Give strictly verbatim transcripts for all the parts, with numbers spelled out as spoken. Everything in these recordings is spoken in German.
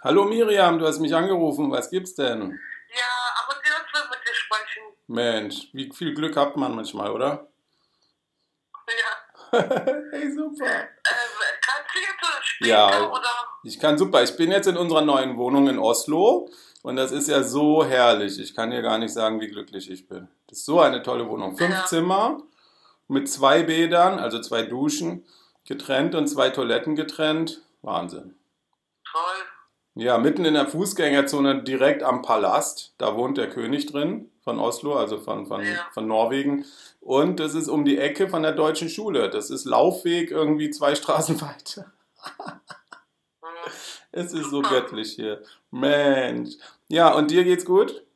Hallo Miriam, du hast mich angerufen. Was gibt's denn? Ja, aber die will mit dir sprechen. Mensch, wie viel Glück hat man manchmal, oder? Ja. Hey, super. Ähm, kannst du jetzt oder Ja, später oder? ich kann super. Ich bin jetzt in unserer neuen Wohnung in Oslo und das ist ja so herrlich. Ich kann dir gar nicht sagen, wie glücklich ich bin. Das ist so eine tolle Wohnung. Fünf Ja, Zimmer mit zwei Bädern, also zwei Duschen getrennt und zwei Toiletten getrennt. Wahnsinn. toll. Ja, mitten in der Fußgängerzone direkt am Palast. Da wohnt der König drin von Oslo, also von, von, Ja. von Norwegen. Und das ist um die Ecke von der deutschen Schule. Das ist Laufweg irgendwie zwei Straßen weiter. Hm, Es ist so super. göttlich hier. Mensch. Ja, und dir geht's gut?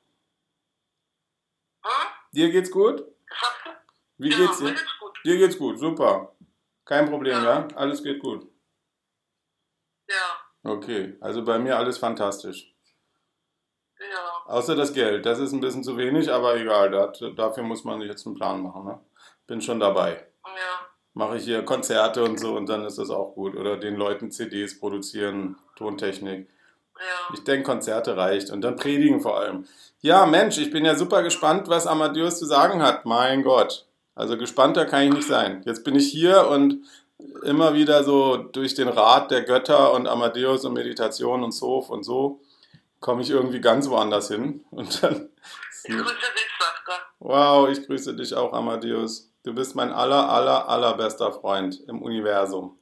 Hm? Dir geht's gut? Was hast du? Wie Ja, geht's mir dir? geht's gut. Dir geht's gut, super. Kein Problem, Ja, ja? Alles geht gut. ja, Okay, also bei mir alles fantastisch. ja, Außer das Geld, das ist ein bisschen zu wenig, aber egal, das, dafür muss man jetzt einen Plan machen. Ne? Bin schon dabei. ja, Mache ich hier Konzerte und so und dann ist das auch gut. Oder den Leuten C Ds produzieren, Tontechnik. ja. Ich denke, Konzerte reicht und dann predigen vor allem. Ja, Mensch, ich bin ja super Hm. gespannt, was Amadeus zu sagen hat. Mein Gott. Also gespannter kann ich nicht sein. Jetzt bin ich hier und immer wieder so durch den Rat der Götter und Amadeus und Meditation und so und so komme ich irgendwie ganz woanders hin. Und dann ist Ich mir, grüße dich, Saskia. wow, ich grüße dich auch, Amadeus. Du bist mein aller, aller, allerbester Freund im Universum.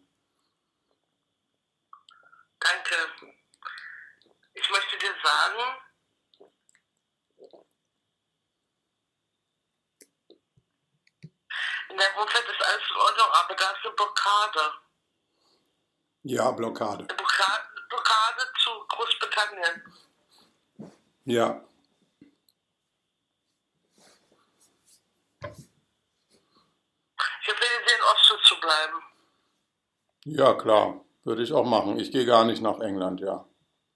Danke. Ich möchte dir sagen, in deinem Umfeld ist alles in Ordnung, aber da ist eine Blockade. Ja, Blockade. Eine Blockade, Blockade zu Großbritannien. Ja, Ich empfehle dir, in Oslo zu bleiben. ja, klar. Würde ich auch machen. Ich gehe gar nicht nach England, ja.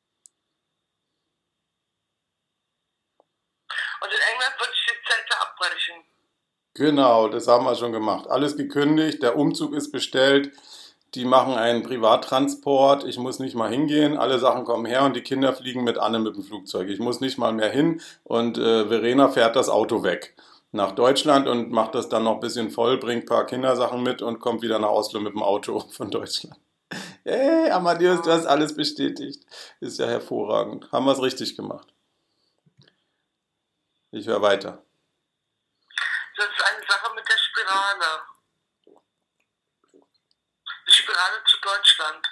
Und in England würde ich die Zelte abbrechen. Genau, das haben wir schon gemacht. Alles gekündigt, der Umzug ist bestellt. Die machen einen Privattransport. Ich muss nicht mal hingehen. Alle Sachen kommen her und die Kinder fliegen mit Anne mit dem Flugzeug. Ich muss nicht mal mehr hin und äh, Verena fährt das Auto weg nach Deutschland und macht das dann noch ein bisschen voll, bringt ein paar Kindersachen mit und kommt wieder nach Oslo mit dem Auto von Deutschland. Hey, Amadeus, du Hm. hast alles bestätigt. Ist ja hervorragend. Haben wir es richtig gemacht. Ich höre weiter. Das ist eine Sache mit der Spirale. Die Spirale zu Deutschland.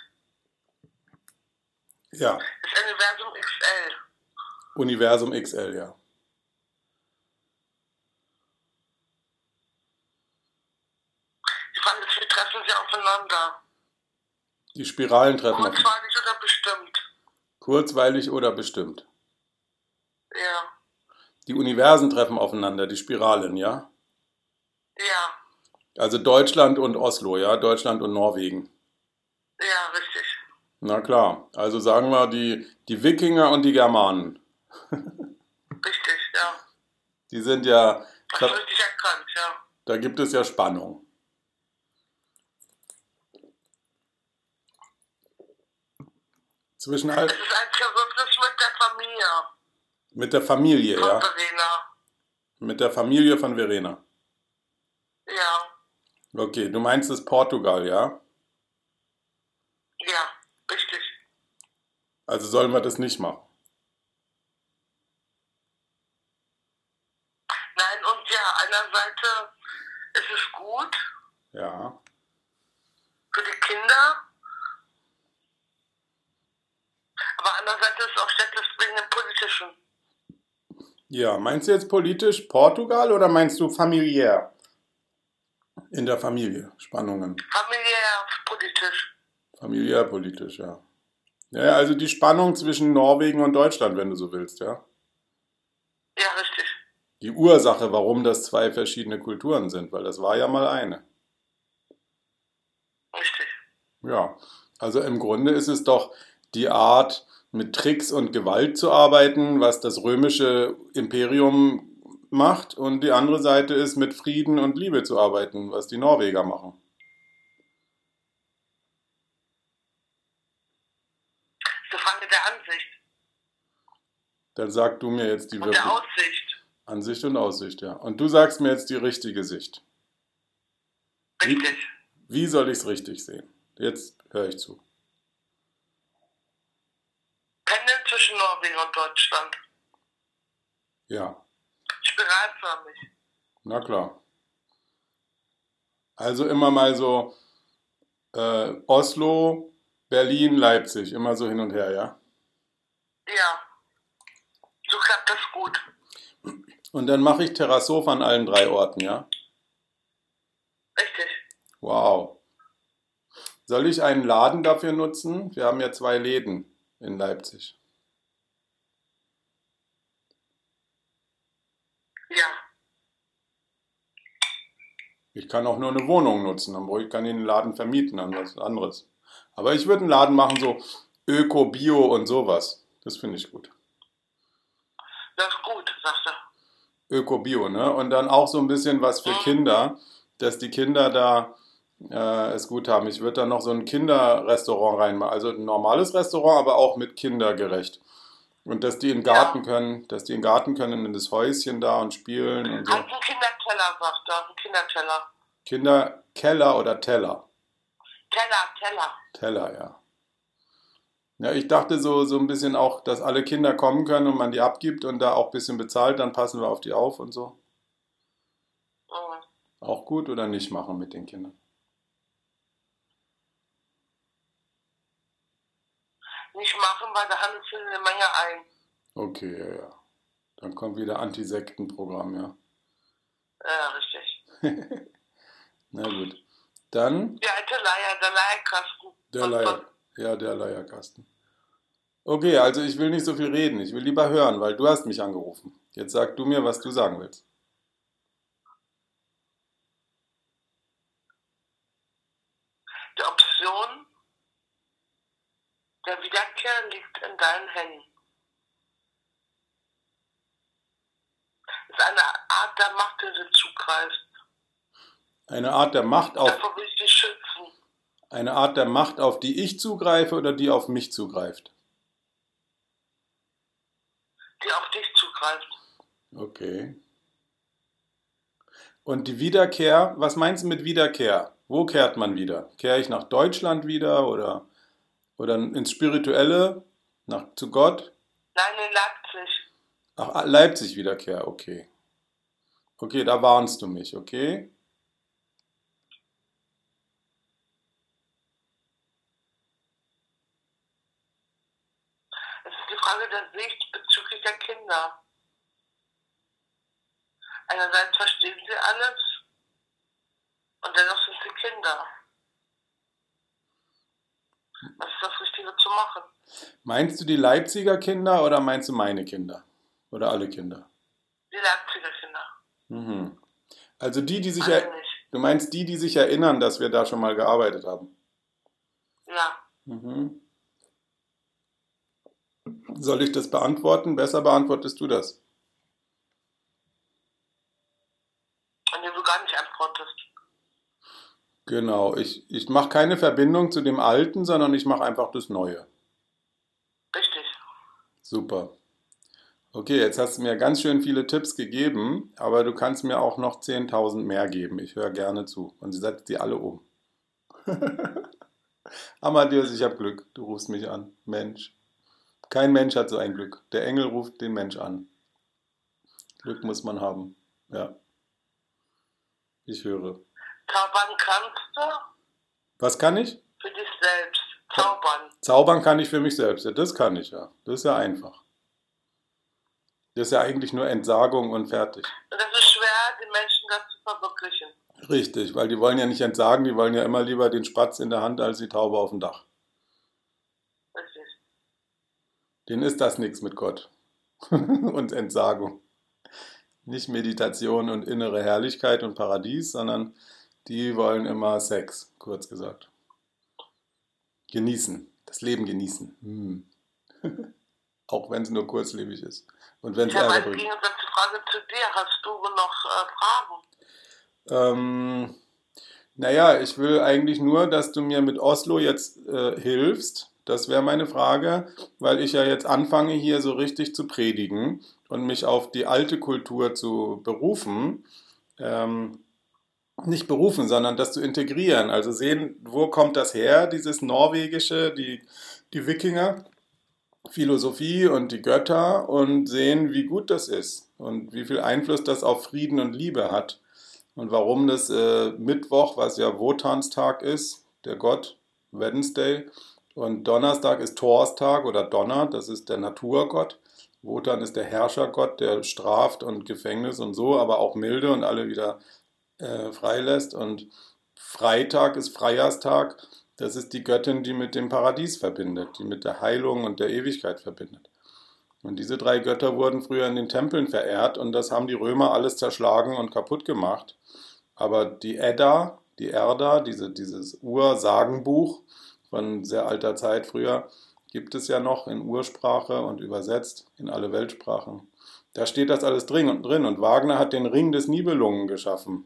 Ja, Das Universum X L. Universum X L, ja. Die Frage ist, wie treffen sie aufeinander? Die Spiralen treffen auf Kurzweilig oder bestimmt? kurzweilig oder bestimmt. Ja, Die Universen treffen aufeinander, die Spiralen, ja. ja, Also Deutschland und Oslo, ja, Deutschland und Norwegen. ja, richtig. Na klar, also sagen wir die, die Wikinger und die Germanen. Richtig, ja. Die sind ja, Hast du richtig erkannt, ja. da gibt es ja Spannung. Zwischen Es all, ist ein Zerwürfnis mit der Familie mit der Familie, von ja. Verena. Mit der Familie von Verena. Ja, Okay, du meinst es Portugal, ja? ja, richtig. Also sollen wir das nicht machen. Nein, und ja, einerseits ist es gut Ja. für die Kinder, aber andererseits ist es auch schlecht wegen dem Politischen. Ja, meinst du jetzt politisch Portugal oder meinst du familiär? In der Familie, Spannungen. Familiär, politisch. Familiär politisch, ja. Ja, ja, also die Spannung zwischen Norwegen und Deutschland, wenn du so willst, ja. Ja, richtig. Die Ursache, warum das zwei verschiedene Kulturen sind, weil das war ja mal eine. Richtig. Ja, also im Grunde ist es doch die Art, mit Tricks und Gewalt zu arbeiten, was das römische Imperium macht, und die andere Seite ist, mit Frieden und Liebe zu arbeiten, was die Norweger machen. Das ist eine Frage der Ansicht. Dann sag du mir jetzt die Und der wirklich Aussicht. Ansicht und Aussicht, ja. Und du sagst mir jetzt die richtige Sicht. Wie, Richtig. wie soll ich es richtig sehen? Jetzt höre ich zu. Pendeln zwischen Norwegen und Deutschland. Ja, Spiralförmig. na klar. Also immer mal so äh, Oslo, Berlin, Leipzig, immer so hin und her, ja? Ja. So klappt das gut. Und dann mache ich Terrassof an allen drei Orten, ja? Richtig. Wow. Soll ich einen Laden dafür nutzen? Wir haben ja zwei Läden in Leipzig. Ja. Ich kann auch nur eine Wohnung nutzen, dann brauche ich- kann ich den Laden vermieten, dann was anderes. Aber ich würde einen Laden machen, so Öko, Bio und sowas. Das finde ich gut. Das ist gut, sagt er. Öko, Bio, ne? Und dann auch so ein bisschen was für Mhm. Kinder, dass die Kinder da äh, es gut haben. Ich würde da noch so ein Kinderrestaurant reinmachen, also ein normales Restaurant, aber auch mit kindergerecht. Und dass die in den Garten Ja. können, dass die in den Garten können, in das Häuschen da und spielen und so. Hast einen Kinderteller, sagt er. Einen Kinderteller. Kinderkeller oder Teller? Teller, Teller. Teller, ja. Ja, ich dachte so, so ein bisschen auch, dass alle Kinder kommen können und man die abgibt und da auch ein bisschen bezahlt, dann passen wir auf die auf und so. Mhm. Auch gut oder nicht machen mit den Kindern? Nicht machen, weil da handelt sich eine Menge ein. Okay, ja, ja. Dann kommt wieder Antisektenprogramm, ja. Ja, richtig. Na gut. Dann Die alte Leier, der Leierkasten. der Von- Leier, von- ja, der Leierkasten. Okay, also ich will nicht so viel reden, ich will lieber hören, weil du hast mich angerufen. Jetzt sag du mir, was du sagen willst. Die Option der Wiederkehr liegt in deinen Händen. Es ist eine Art der Macht, die du zugreifst. Eine Art der Macht auf, Davor will ich dich schützen. eine Art der Macht, auf die ich zugreife oder die auf mich zugreift. Die auf dich zugreift. Okay. Und die Wiederkehr, was meinst du mit Wiederkehr? Wo kehrt man wieder? Kehre ich nach Deutschland wieder oder, oder ins Spirituelle, nach, zu Gott? Nein, in Leipzig. Ach, Leipzig Wiederkehr, okay. Okay, da warnst du mich, okay? Es ist die Frage der Sicht bezüglich der Kinder. Einerseits verstehen sie alles und dennoch sind sie Kinder. Was ist das Richtige zu machen? Meinst du die Leipziger Kinder oder meinst du meine Kinder? Oder alle Kinder? Die Leipziger Kinder. Mhm. Also die, die sich, Alle er, nicht. du meinst die, die sich erinnern, dass wir da schon mal gearbeitet haben? Ja. Mhm. Soll ich das beantworten? Besser beantwortest du das. Und du gar nicht antwortest. Genau, ich, ich mache keine Verbindung zu dem Alten, sondern ich mache einfach das Neue. Richtig. Super. Okay, jetzt hast du mir ganz schön viele Tipps gegeben, aber du kannst mir auch noch zehntausend mehr geben. Ich höre gerne zu und setz die alle um. Amadeus, ich habe Glück. Du rufst mich an. Mensch. Kein Mensch hat so ein Glück. Der Engel ruft den Mensch an. Glück muss man haben. Ja. Ich höre. Zaubern kannst du Was kann ich? für dich selbst. Zaubern. Zaubern kann ich für mich selbst. Ja, das kann ich ja. Das ist ja einfach. Das ist ja eigentlich nur Entsagung und fertig. Und es ist schwer, die Menschen das zu verwirklichen. Richtig, weil die wollen ja nicht entsagen, die wollen ja immer lieber den Spatz in der Hand als die Taube auf dem Dach. Richtig. Denen ist das nichts mit Gott und Entsagung. Nicht Meditation und innere Herrlichkeit und Paradies, sondern die wollen immer Sex, kurz gesagt. Genießen, das Leben genießen. Hm. Auch wenn es nur kurzlebig ist. Und wenn es Ich habe Ärger eine bringt. Gegensatzfrage zu dir. Hast du noch äh, Fragen? Ähm, naja, ich will eigentlich nur, dass du mir mit Oslo jetzt äh, hilfst, Das wäre meine Frage, weil ich ja jetzt anfange, hier so richtig zu predigen und mich auf die alte Kultur zu berufen. Ähm, nicht berufen, sondern das zu integrieren. Also sehen, wo kommt das her, dieses Norwegische, die, die Wikinger, Philosophie und die Götter und sehen, wie gut das ist und wie viel Einfluss das auf Frieden und Liebe hat. Und warum das äh, Mittwoch, was ja Wotanstag ist, der Gott, Wednesday, und Donnerstag ist Thorstag oder Donner, das ist der Naturgott. Wotan ist der Herrschergott, der straft und Gefängnis und so, aber auch milde und alle wieder äh, freilässt. Und Freitag ist Freijahrstag, das ist die Göttin, die mit dem Paradies verbindet, die mit der Heilung und der Ewigkeit verbindet. Und diese drei Götter wurden früher in den Tempeln verehrt und das haben die Römer alles zerschlagen und kaputt gemacht. Aber die Edda, die Erda, diese, dieses Ursagenbuch von sehr alter Zeit früher, gibt es ja noch in Ursprache und übersetzt in alle Weltsprachen. Da steht das alles drin und drin. Und Wagner hat den Ring des Nibelungen geschaffen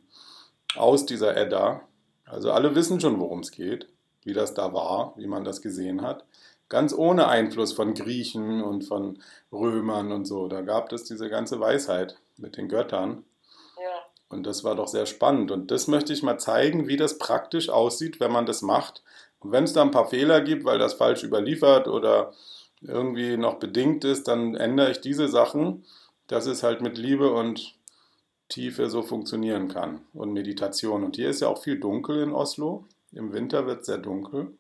aus dieser Edda. Also alle wissen schon, worum es geht, wie das da war, wie man das gesehen hat. Ganz ohne Einfluss von Griechen und von Römern und so. Da gab es diese ganze Weisheit mit den Göttern. Ja. Und das war doch sehr spannend. Und das möchte ich mal zeigen, wie das praktisch aussieht, wenn man das macht. Und wenn es da ein paar Fehler gibt, weil das falsch überliefert oder irgendwie noch bedingt ist, dann ändere ich diese Sachen, dass es halt mit Liebe und Tiefe so funktionieren kann. Und Meditation. Und hier ist ja auch viel dunkel in Oslo. Im Winter wird es sehr dunkel.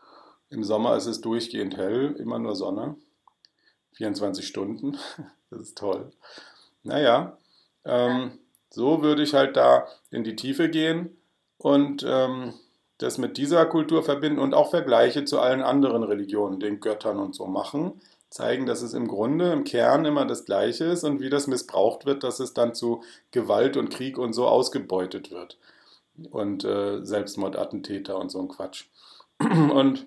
Im Sommer ist es durchgehend hell, immer nur Sonne. vierundzwanzig Stunden. Das ist toll. Naja, ähm, so würde ich halt da in die Tiefe gehen und ähm, das mit dieser Kultur verbinden und auch Vergleiche zu allen anderen Religionen, den Göttern und so machen. Zeigen, dass es im Grunde, im Kern immer das Gleiche ist und wie das missbraucht wird, dass es dann zu Gewalt und Krieg und so ausgebeutet wird. Und äh, Selbstmordattentäter und so ein Quatsch. Und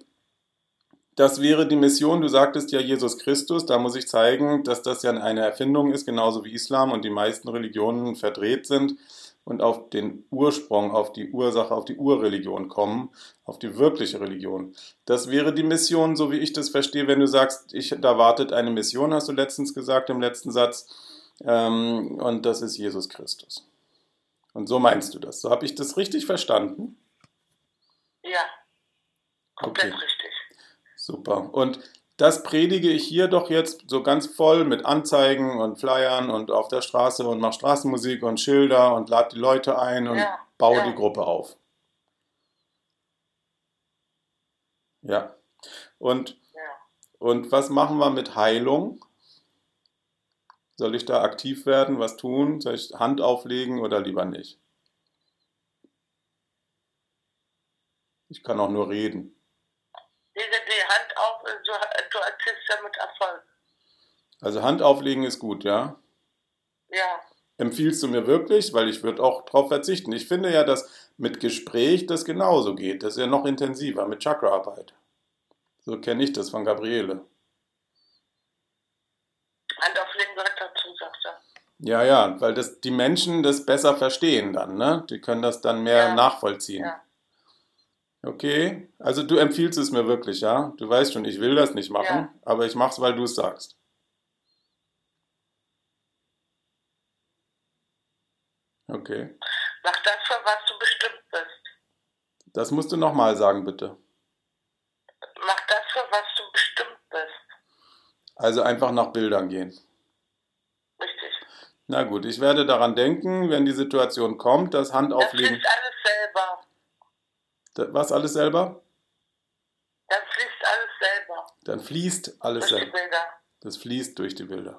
das wäre die Mission, du sagtest ja Jesus Christus, da muss ich zeigen, dass das ja eine Erfindung ist, genauso wie Islam und die meisten Religionen verdreht sind und auf den Ursprung, auf die Ursache, auf die Urreligion kommen, auf die wirkliche Religion. Das wäre die Mission, so wie ich das verstehe, wenn du sagst, ich, da wartet eine Mission, hast du letztens gesagt im letzten Satz, ähm, und das ist Jesus Christus. Und so meinst du das. So habe ich das richtig verstanden? Ja, komplett Okay. richtig. Super. Und das predige ich hier doch jetzt so ganz voll mit Anzeigen und Flyern und auf der Straße und mache Straßenmusik und Schilder und lade die Leute ein und Ja, baue ja. die Gruppe auf. Ja. Und, Ja. und was machen wir mit Heilung? Soll ich da aktiv werden, was tun? Soll ich Hand auflegen oder lieber nicht? Ich kann auch nur reden. Lege die Hand auf, du, du erzielst damit Erfolg. Also Hand auflegen ist gut, ja? Ja, Empfiehlst du mir wirklich? Weil ich würde auch darauf verzichten. Ich finde ja, dass mit Gespräch das genauso geht. Das ist ja noch intensiver mit Chakraarbeit. So kenne ich das von Gabriele. Hand auflegen gehört dazu, sagt er. Ja, ja, weil das, die Menschen das besser verstehen dann, ne? Die können das dann mehr Ja. nachvollziehen. Ja. Okay, also du empfiehlst es mir wirklich, ja? Du weißt schon, ich will das nicht machen, Ja. aber ich mach's, weil du es sagst. Okay. Mach das, für was du bestimmt bist. Das musst du nochmal sagen, bitte. Mach das, für was du bestimmt bist. Also einfach nach Bildern gehen. Richtig. Na gut, ich werde daran denken, wenn die Situation kommt, das Hand Das auflegen. fließt alles selber. Da- Was alles selber? Dann fließt alles selber. Dann fließt alles Durch die selber. Bilder. Das fließt durch die Bilder.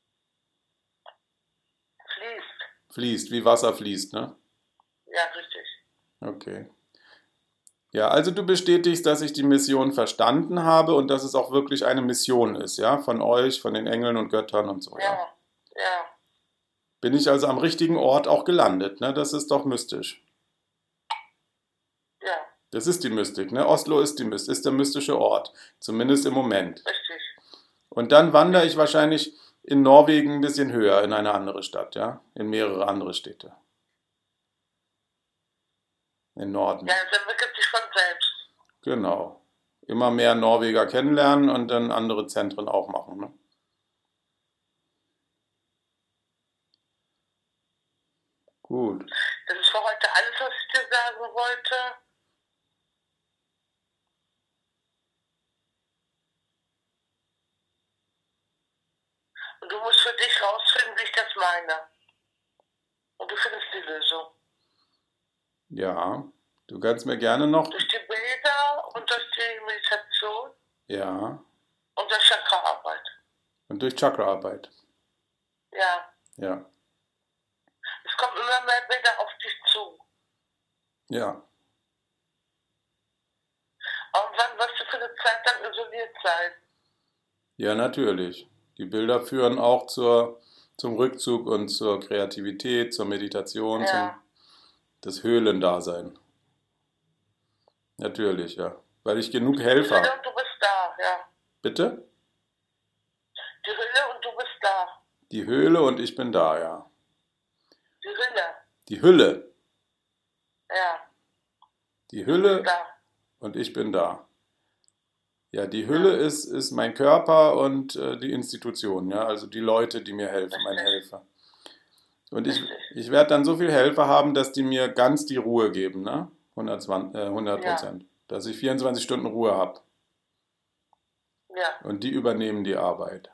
Fließt. Fließt, wie Wasser fließt, ne? Ja, richtig. Okay. Ja, also du bestätigst, dass ich die Mission verstanden habe und dass es auch wirklich eine Mission ist, ja? Von euch, von den Engeln und Göttern und so, ja? Ja. Ja. Bin ich also am richtigen Ort auch gelandet, ne? Das ist doch mystisch. Ja. Das ist die Mystik, ne? Oslo ist, die, Myst- ist der mystische Ort, zumindest im Moment. Richtig. Und dann wandere ich wahrscheinlich in Norwegen ein bisschen höher, in eine andere Stadt, ja? In mehrere andere Städte. Im Norden. Ja, es entwickelt sich von selbst. Genau. immer mehr Norweger kennenlernen und dann andere Zentren auch machen. Ne? Gut. Das ist für heute alles, was ich dir sagen wollte. Und du musst für dich rausfinden, wie ich das meine. Und du findest die Lösung. Ja, du kannst mir gerne noch. Durch die Bilder und durch die Meditation Ja, und durch Chakraarbeit. und durch Chakraarbeit. Ja. Ja, Es kommen immer mehr Bilder auf dich zu. ja. Irgendwann wirst du für eine Zeit lang isoliert sein. Ja, natürlich. Die Bilder führen auch zur, zum Rückzug und zur Kreativität, zur Meditation, zum Ja. das Höhlendasein. Natürlich, ja. Weil ich genug Die Helfer Hülle habe. und du bist da, ja. Bitte? Die Hülle und du bist da. Die Höhle und ich bin da, ja. Die Hülle, Die Hülle. ja. Die Du bist Hülle da. und ich bin da. Ja, die Hülle ist, ist mein Körper und äh, die Institution, ja, also die Leute, die mir helfen, meine Helfer. Und ich, ich werde dann so viel Helfer haben, dass die mir ganz die Ruhe geben, ne? hundertzwanzig, äh, hundert Prozent. Dass ich vierundzwanzig Stunden Ruhe habe. Ja, Und die übernehmen die Arbeit.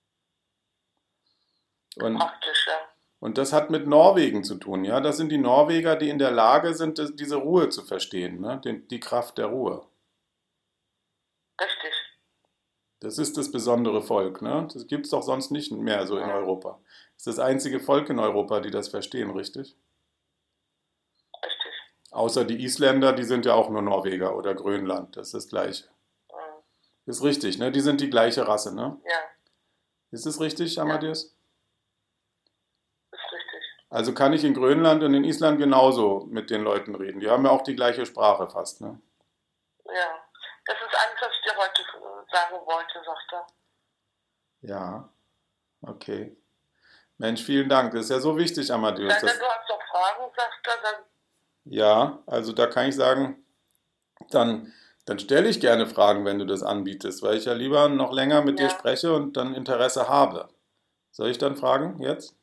Und, praktisch, ja. und das hat mit Norwegen zu tun, ja. Das sind die Norweger, die in der Lage sind, das, diese Ruhe zu verstehen, ne? Die, die Kraft der Ruhe. Richtig. Das ist das besondere Volk, ne? Das gibt es doch sonst nicht mehr so in Europa. Das ist das einzige Volk in Europa, die das verstehen, richtig? Richtig. Außer die Isländer, die sind ja auch nur Norweger oder Grönland, das ist das Gleiche. Mhm. Ist richtig, ne? Die sind die gleiche Rasse, ne? Ja, Ist es richtig, Amadeus? ist richtig. Also kann ich in Grönland und in Island genauso mit den Leuten reden. Die haben ja auch die gleiche Sprache fast, ne? Ja. Das ist alles, was ich dir heute äh, sagen wollte, sagt er. Ja, okay. Mensch, vielen Dank. Das ist ja so wichtig, Amadeus. Sei denn, Das, du hast noch Fragen, sagt er, dann ja, also da kann ich sagen, dann, dann stelle ich gerne Fragen, wenn du das anbietest, weil ich ja lieber noch länger mit dir Ja. spreche und dann Interesse habe. Soll ich dann fragen jetzt?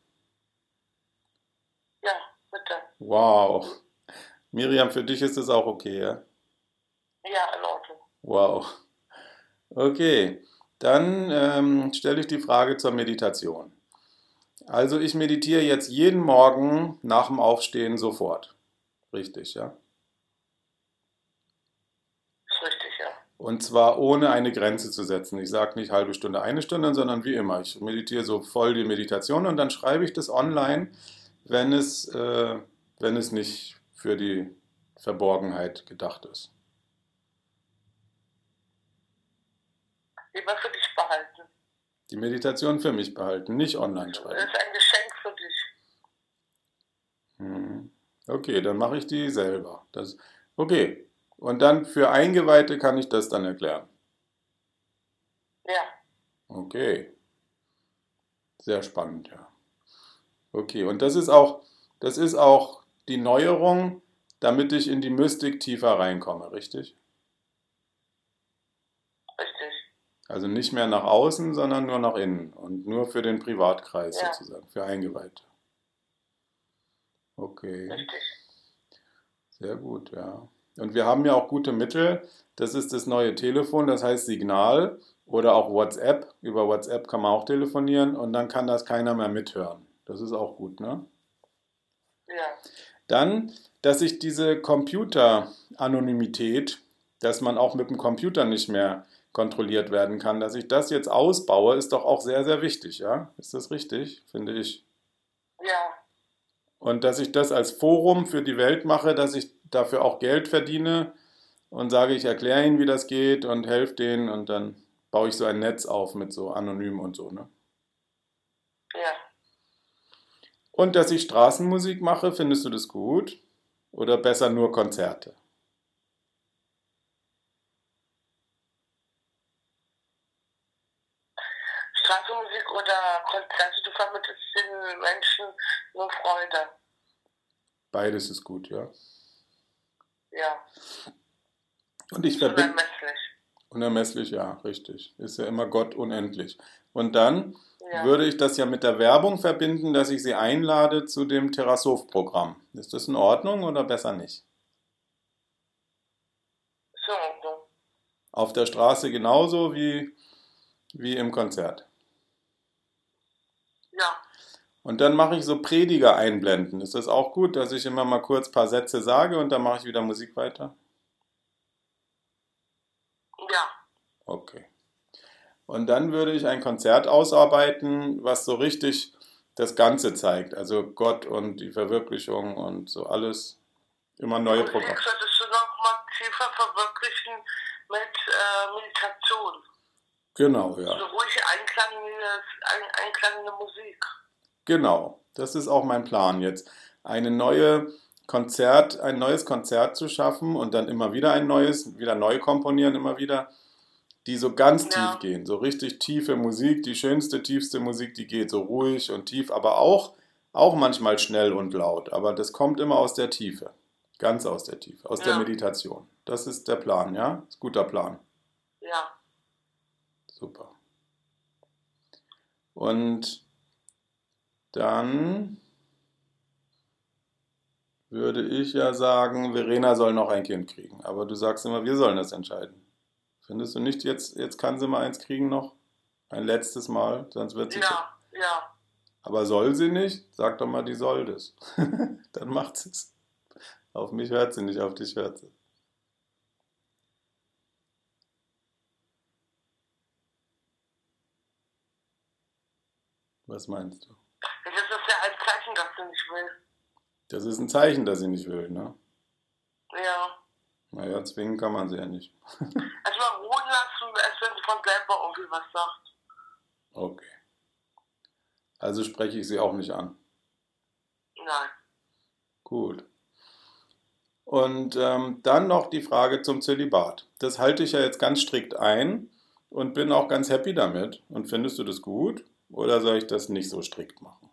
ja, bitte. Wow. Miriam, für dich ist das auch okay, ja? Ja, in Ordnung. Wow. Okay, dann ähm, stelle ich die Frage zur Meditation. Also ich meditiere jetzt jeden Morgen nach dem Aufstehen sofort. Richtig, ja? Ist richtig, ja. Und zwar ohne eine Grenze zu setzen. Ich sage nicht halbe Stunde, eine Stunde, sondern wie immer. Ich meditiere so voll die Meditation und dann schreibe ich das online, wenn es, äh, wenn es nicht für die Verborgenheit gedacht ist. Lieber für dich behalten. Die Meditation für mich behalten, nicht online Das schreiben. ist ein Geschenk für dich. Hm. Okay, dann mache ich die selber. Das, okay. Und dann für Eingeweihte kann ich das dann erklären. Ja, Okay. Sehr spannend, ja. Okay, und das ist auch, das ist auch die Neuerung, damit ich in die Mystik tiefer reinkomme, richtig? richtig. Also nicht mehr nach außen, sondern nur nach innen und nur für den Privatkreis Ja. sozusagen, für Eingeweihte. Okay, Richtig. sehr gut, ja. Und wir haben ja auch gute Mittel. Das ist das neue Telefon, das heißt Signal oder auch WhatsApp. Über WhatsApp kann man auch telefonieren und dann kann das keiner mehr mithören. Das ist auch gut, ne? Ja, Dann, dass ich diese Computeranonymität, dass man auch mit dem Computer nicht mehr kontrolliert werden kann, dass ich das jetzt ausbaue, ist doch auch sehr, sehr wichtig, ja? Ist das richtig, finde ich? ja, Und dass ich das als Forum für die Welt mache, dass ich dafür auch Geld verdiene und sage, ich erkläre ihnen, wie das geht und helfe denen und dann baue ich so ein Netz auf mit so anonym und so, ne? ja. Und dass ich Straßenmusik mache, findest du das gut? Oder besser nur Konzerte? Straßenmusik oder Konzerte, du vermittelst den Menschen nur Freude. Beides ist gut, ja. Ja, Und ich verbinde unermesslich. Unermesslich, ja, richtig. Ist ja immer Gott unendlich. Und dann Ja, würde ich das ja mit der Werbung verbinden, dass ich Sie einlade zu dem Terrasov-Programm. Ist das in Ordnung oder besser nicht? ist in Ordnung. Auf der Straße genauso wie, wie im Konzert. Ja, Und dann mache ich so Prediger einblenden. Ist das auch gut, dass ich immer mal kurz ein paar Sätze sage und dann mache ich wieder Musik weiter? ja, Okay. Und dann würde ich ein Konzert ausarbeiten, was so richtig das Ganze zeigt. Also Gott und die Verwirklichung und so alles. Immer die neue Musik Programme. solltest du noch mal tiefer verwirklichen mit äh, Meditation. Genau, So ja. eine ruhige, einklangende, ein, einklangende Musik. Genau. Das ist auch mein Plan jetzt. Eine neue Konzert, ein neues Konzert zu schaffen und dann immer wieder ein neues, wieder neu komponieren, immer wieder, die so ganz tief Ja, gehen. So richtig tiefe Musik, die schönste, tiefste Musik, die geht so ruhig und tief, aber auch, auch manchmal schnell und laut. Aber das kommt immer aus der Tiefe. Ganz aus der Tiefe, aus der ja, Meditation. Das ist der Plan, ja? Ist ein guter Plan. ja. Super. Und dann würde ich ja sagen, Verena soll noch ein Kind kriegen. Aber du sagst immer, wir sollen das entscheiden. Findest du nicht, jetzt, jetzt kann sie mal eins kriegen noch? Ein letztes Mal, sonst wird sie zu. Ja, ja. Aber soll sie nicht? Sag doch mal, die soll das. Dann macht sie es. Auf mich hört sie nicht, auf dich hört sie. Was meinst du? Das ist ja ein Zeichen, dass du nicht willst. Das ist ein Zeichen, dass sie nicht will, ne? Ja. Naja, zwingen kann man sie ja nicht. Erstmal ruhen lassen, erst wenn sie von selber irgendwie was sagt. Okay. Also spreche ich sie auch nicht an. Nein. Gut. Und ähm, dann noch die Frage zum Zölibat. Das halte ich ja jetzt ganz strikt ein und bin auch ganz happy damit. Und findest du das gut? Oder soll ich das nicht so strikt machen?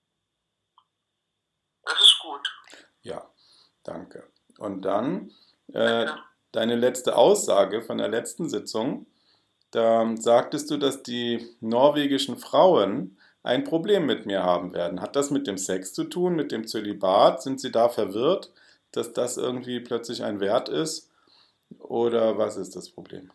Das ist gut. Ja, danke. Und dann äh, Danke. deine letzte Aussage von der letzten Sitzung. Da sagtest du, dass die norwegischen Frauen ein Problem mit mir haben werden. Hat das mit dem Sex zu tun, mit dem Zölibat? Sind sie da verwirrt, dass das irgendwie plötzlich ein Wert ist? Oder was ist das Problem?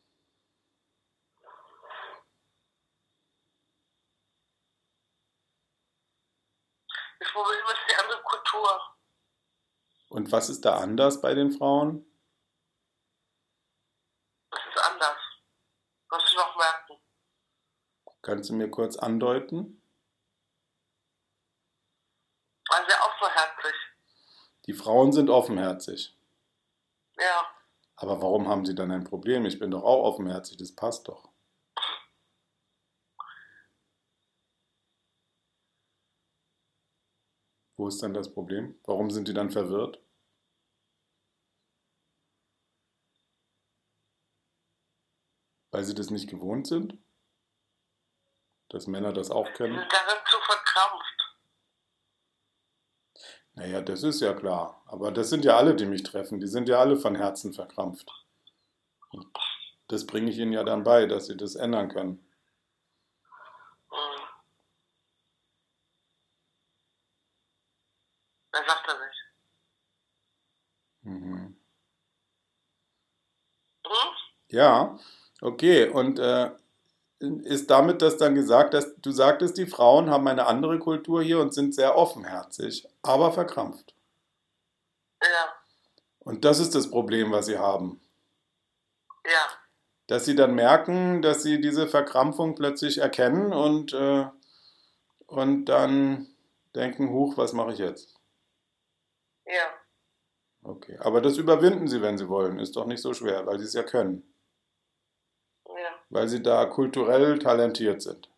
Das Problem ist die andere Kultur. Und was ist da anders bei den Frauen? Das ist anders. Wirst du noch merken. Kannst du mir kurz andeuten? Weil sehr offenherzig. Die Frauen sind offenherzig. Ja. Aber warum haben sie dann ein Problem? Ich bin doch auch offenherzig, das passt doch. Wo ist dann das Problem? Warum sind die dann verwirrt? Weil sie das nicht gewohnt sind? Dass Männer das auch Die können? sind darin zu verkrampft. Naja, das ist ja klar. Aber das sind ja alle, die mich treffen. Die sind ja alle von Herzen verkrampft. Und das bringe ich ihnen ja dann bei, dass sie das ändern können. Hm. Wer sagt das nicht? Mhm. Hm? Ja, okay. Und äh, ist damit das dann gesagt, dass du sagtest, die Frauen haben eine andere Kultur hier und sind sehr offenherzig, aber verkrampft. Ja. Und das ist das Problem, was sie haben. Ja. Dass sie dann merken, dass sie diese Verkrampfung plötzlich erkennen und, äh, und dann denken, huch, was mache ich jetzt? Ja. Okay, aber das überwinden sie, wenn sie wollen. Ist doch nicht so schwer, weil sie es ja können. Ja. Weil sie da kulturell talentiert sind.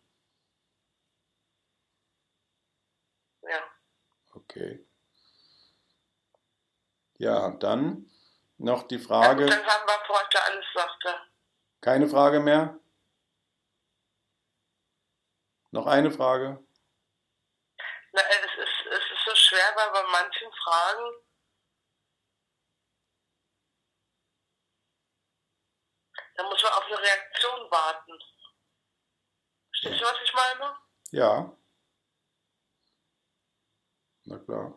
Ja. Okay. Ja, dann noch die Ja gut, Frage. dann haben wir für heute alles, sagt er. Keine Frage mehr? Noch eine Frage? Na, äh, es ist, es ist so schwer, weil bei manchen Fragen, da muss man eine Reaktion warten. Verstehst du, was ich meine? Ja. Na klar.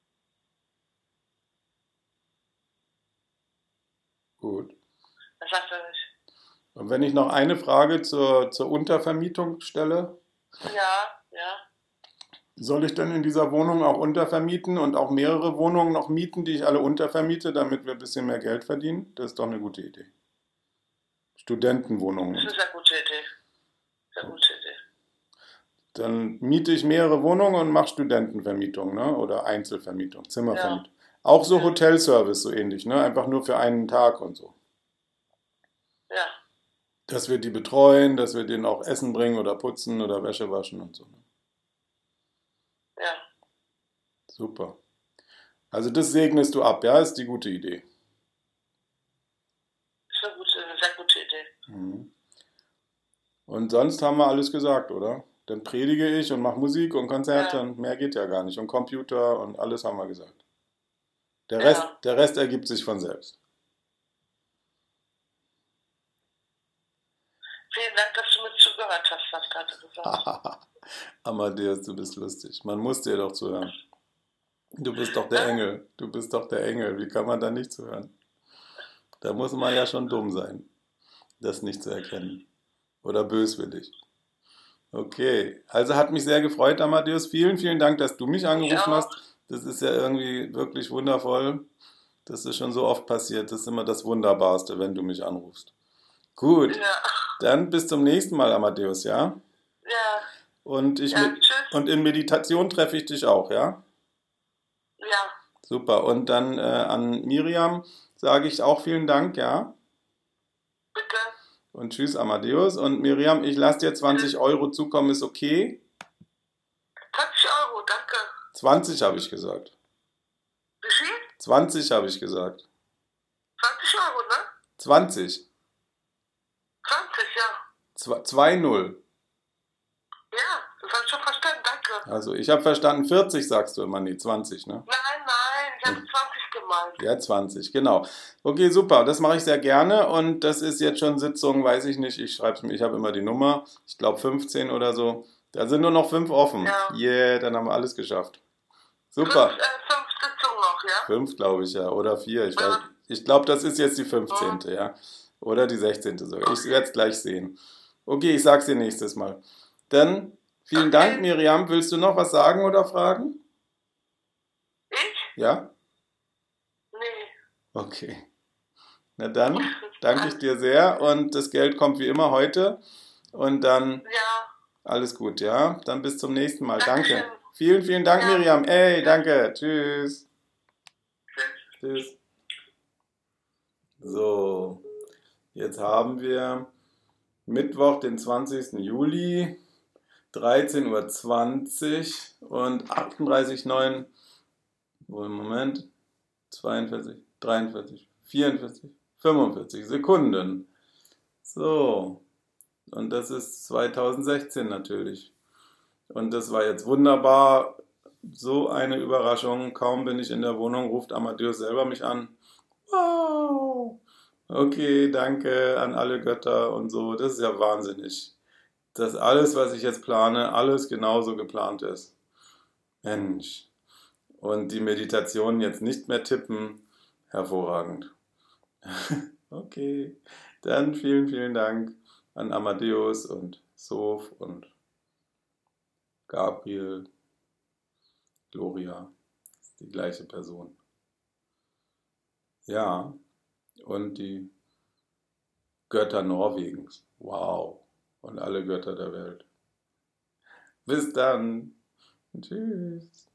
Gut. Das sagt er nicht. Und wenn ich noch eine Frage zur, zur Untervermietung stelle, Ja, ja. soll ich denn in dieser Wohnung auch untervermieten und auch mehrere Wohnungen noch mieten, die ich alle untervermiete, damit wir ein bisschen mehr Geld verdienen? Das ist doch eine gute Idee. Studentenwohnungen. Das ist eine sehr gute Idee. Sehr gute Idee. Dann miete ich mehrere Wohnungen und mache Studentenvermietung, ne? Oder Einzelvermietung, Zimmervermietung. Ja. Auch so Hotelservice, so ähnlich, ne? Einfach nur für einen Tag und so. Ja. Dass wir die betreuen, dass wir denen auch Essen bringen oder putzen oder Wäsche waschen und so. Ne? Ja. Super. Also das segnest du ab, ja? Ist die gute Idee. Das ist eine, gute, eine sehr gute Idee. Mhm. Und sonst haben wir alles gesagt, oder? Dann predige ich und mache Musik und Konzerte Ja. und mehr geht ja gar nicht. Und Computer und alles haben wir gesagt. Der Ja. Rest, der Rest ergibt sich von selbst. Vielen Dank, dass du mir zugehört hast, was gerade gesagt. Amadeus, du bist lustig. Man muss dir doch zuhören. Du bist doch der Engel. Du bist doch der Engel. Wie kann man da nicht zuhören? Da muss man ja schon dumm sein, das nicht zu erkennen. Oder böswillig. Okay, also hat mich sehr gefreut, Amadeus. Vielen, vielen Dank, dass du mich angerufen hast. Das ist ja irgendwie wirklich wundervoll. Das ist schon so oft passiert. Das ist immer das Wunderbarste, wenn du mich anrufst. Gut, Ja. dann bis zum nächsten Mal, Amadeus, ja? Ja. Und, ich Ja, mit, tschüss. und in Meditation treffe ich dich auch, ja? Ja. Super. Und dann äh, an Miriam sage ich auch vielen Dank, ja? Bitte. Und tschüss, Amadeus. Und Miriam, ich lasse dir zwanzig Euro zukommen, ist okay? zwanzig Euro, danke. zwanzig habe ich gesagt. Wie viel? zwanzig habe ich gesagt. zwanzig Euro, ne? zwanzig. zwanzig, ja. zwei null. Ja, das habe ich schon verstanden, danke. Also ich habe verstanden, vierzig sagst du immer, nee, zwanzig, ne? Nein, nein, ich habe zwanzig gemeint. Ja, zwanzig, genau. Okay, super, das mache ich sehr gerne und das ist jetzt schon Sitzung, weiß ich nicht, ich schreibe es mir, ich habe immer die Nummer, ich glaube fünfzehn oder so. Da sind nur noch fünf offen. Ja. Yeah, dann haben wir alles geschafft. Super. Fünf, äh, fünf Sitzungen noch, ja? Fünf, glaube ich, ja, oder vier, ich Ja. weiß. Ich glaube, das ist jetzt die fünfzehnte, ja. Oder die sechzehnte sogar. Ich werde es gleich sehen. Okay, ich sag's dir nächstes Mal. Dann vielen Okay. Dank, Miriam. Willst du noch was sagen oder fragen? Ich? Ja? Nee. Okay. Na dann danke ich dir sehr und das Geld kommt wie immer heute und dann Ja. alles gut, ja? Dann bis zum nächsten Mal. Dankeschön. Danke. Vielen, vielen Dank, Ja. Miriam. Ey, danke. Tschüss. Tschüss. Tschüss. So, jetzt haben wir Mittwoch, den zwanzigsten Juli, dreizehn Uhr zwanzig und achtunddreißig Komma neun, Moment, zweiundvierzig, dreiundvierzig, vierundvierzig, fünfundvierzig Sekunden. So, und das ist zweitausendsechzehn natürlich. Und das war jetzt wunderbar, so eine Überraschung. Kaum bin ich in der Wohnung, ruft Amadeus selber mich an. Wow! Okay, danke an alle Götter und so. Das ist ja wahnsinnig. Dass alles, was ich jetzt plane, alles genauso geplant ist. Mensch. Und die Meditationen jetzt nicht mehr tippen. Hervorragend. Okay. Dann vielen, vielen Dank an Amadeus und Soph und Gabriel. Gloria. Das ist die gleiche Person. Ja. Und die Götter Norwegens. Wow. Und alle Götter der Welt. Bis dann. Tschüss.